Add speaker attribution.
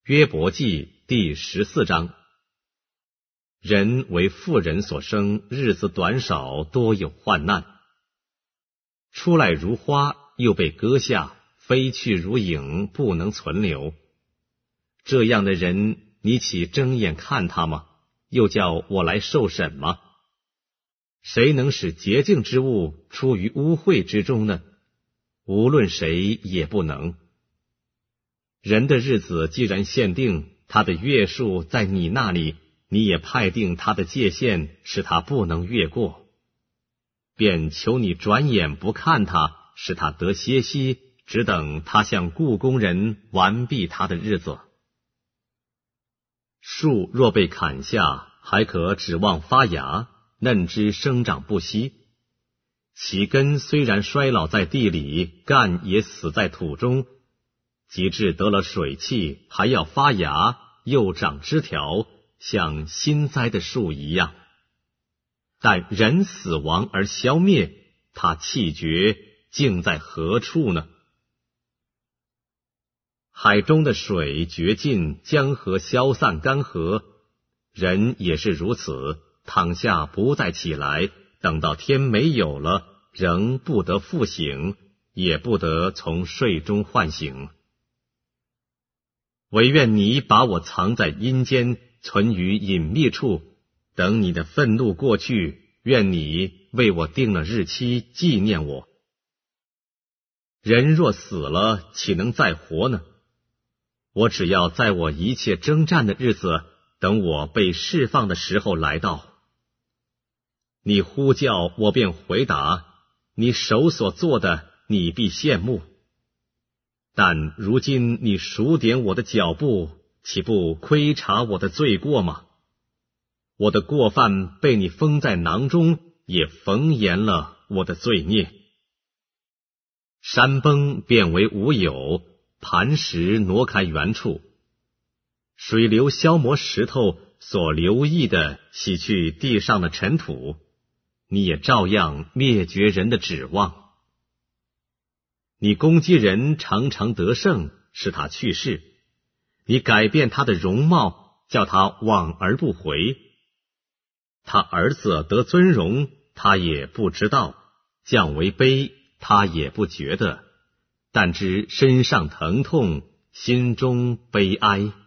Speaker 1: 约伯记第14章。人为妇人所生，日子短少，多有患难。出来如花，又被割下，飞去如影，不能存留。这样的人，你岂睁眼看他吗？又叫我来受审吗？谁能使洁净之物出于污秽之中呢？无论谁也不能。人的日子既然限定，他的月数在你那里，你也派定他的界限，使他不能越过。便求你转眼不看他，使他得歇息，只等他向雇工人完毕他的日子。树若被砍下，还可指望发芽，嫩枝生长不息。其根虽然衰老在地里，干也死在土中，及至得了水气，还要发芽，又长枝条，像新栽的树一样。但人死亡而消灭，他气绝，竟在何处呢？海中的水绝尽，江河消散干涸，人也是如此，躺下不再起来，等到天没有了，仍不得复醒，也不得从睡中唤醒。唯愿你把我藏在阴间，存于隐秘处，等你的愤怒过去，愿你为我定了日期，纪念我。人若死了，岂能再活呢？我只要在我一切征战的日子，等我被释放的时候来到。你呼叫，我便回答，你手所做的，你必羡慕。但如今你数点我的脚步，岂不窥察我的罪过吗？我的过犯被你封在囊中，也缝严了我的罪孽。山崩变为无有，磐石挪开原处，水流消磨石头，所留意的洗去地上的尘土，你也照样灭绝人的指望。你攻击人，常常得胜，使他去世；你改变他的容貌，叫他往而不回。他儿子得尊荣，他也不知道；降为卑，他也不觉得。但知身上疼痛，心中悲哀。